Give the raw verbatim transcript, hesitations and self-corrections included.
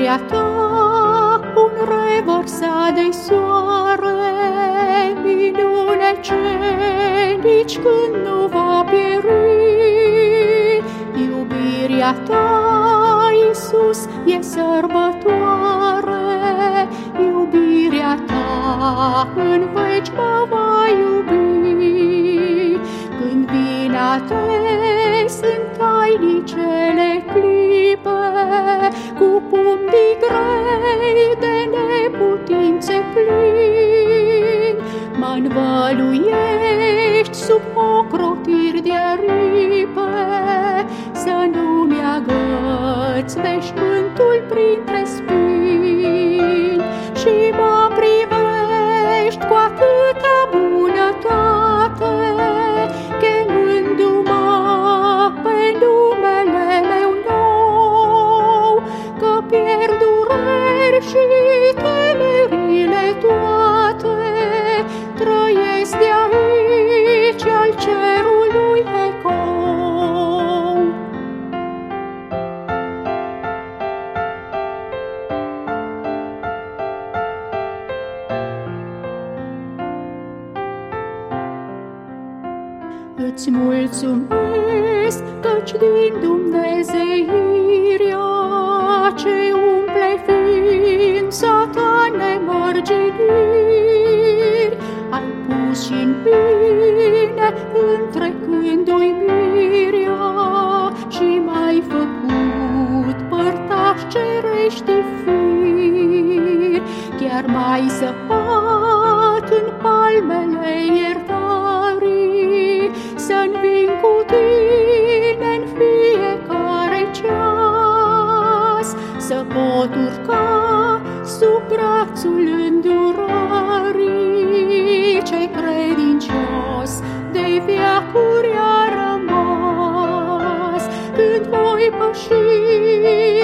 iubirea ta, un revărsat de soare, minune ce nici când nu va pieri. Iubirea ta, Iisus, e sărbătoare, iubirea ta în veci mă va iubi. Când vin a te sunt tainicele clipe, cu pumnii grei de neputințe plini. Mă-nvăluiești sub ocrotiri de aripe, să nu-mi agăți veșmântul printre spini. Și mă privești cu atâta bunătate, chemându-mă pe numele meu nou, că pierd dureri și temerile toate, trăiesc de aici al cerului ecou. Îți mulțumesc căci din Dumnezeirea ce umple ființa ta nemărginiri, ai pus și-n mine întrecând uimirea și m-ai făcut părtaș cerești firi. Chiar m-ai săpat în palmele iertarii, să-mi vin cu tine-n fiecare ceas, să pot urca sub brațul îndurării. Ce credincios de veacuri a rămas, când voi păși